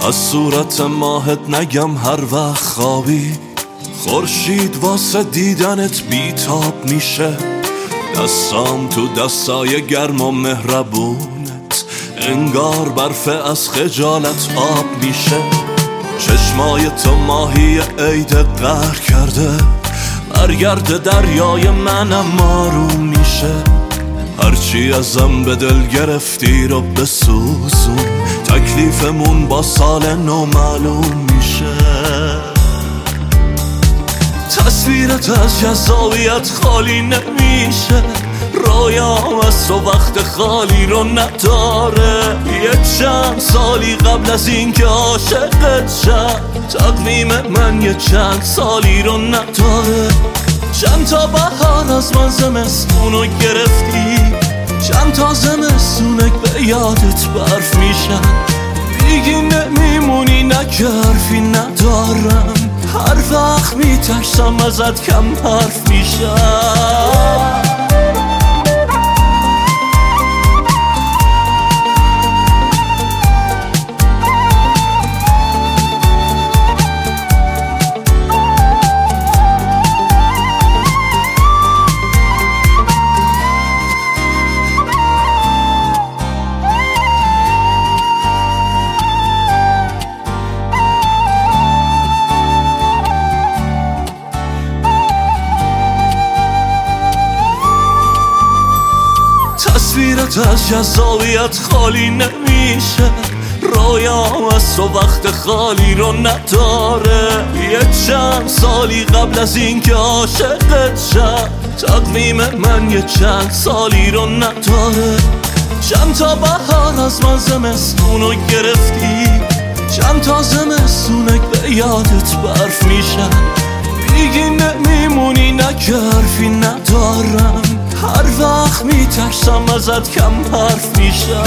از صورت ماهت نگم هر وقت خوابی خورشید واسه دیدنت بیتاب میشه. دستام تو دستای گرم و مهربونت انگار برف از خجالت آب میشه. چشمای تو ماهی عید قهر کرده برگرد دریای منم آروم میشه. هرچی ازم به دل گرفتی رو بسوزون تکلیفمون با سال نو معلوم میشه. تصویرت از جذابیت خالی نمیشه، رویام از تو وقت خالی رو نداره. یه چند سالی قبل از این که عاشقت شد تقویم من یه چند سالی رو نداره. چند تا بهار از من زمستونو گرفتی، چند تا زمستونک به یادت برف میشن. دیگه نمیمونی نکرفی ندارم، هر وقت میترسم ازت کم حرف میشم. تصویرت از جذابیت خالی نمیشه، رویام از تو وقت خالی رو نداره. یه چند سالی قبل از این که عاشقت شد تقویم من یه چند سالی رو نداره. چند تا بهار از من زمستونو گرفتی، چند تا زمستونک به یادت برف میشن. دیگه نمیمونی نکرفی ندارم، هر وقت میترسم ازت کم حرف میشم.